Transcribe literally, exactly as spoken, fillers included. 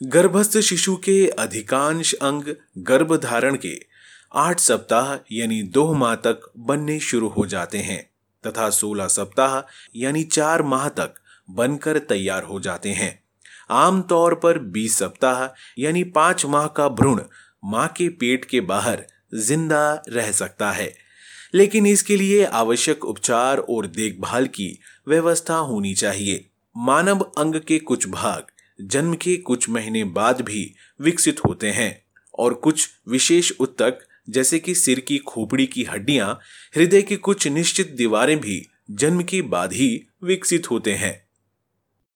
गर्भस्थ शिशु के अधिकांश अंग गर्भधारण के आठ सप्ताह यानी दो माह तक बनने शुरू हो जाते हैं तथा सोलह सप्ताह यानी चार माह तक बनकर तैयार हो जाते हैं। आमतौर पर बीस सप्ताह यानी पांच माह का भ्रूण मां के पेट के बाहर जिंदा रह सकता है, लेकिन इसके लिए आवश्यक उपचार और देखभाल की व्यवस्था होनी चाहिए। मानव अंग के कुछ भाग जन्म के कुछ महीने बाद भी विकसित होते हैं और कुछ विशेष ऊतक जैसे कि सिर की खोपड़ी की हड्डियां, हृदय की कुछ निश्चित दीवारें भी जन्म के बाद ही विकसित होते हैं।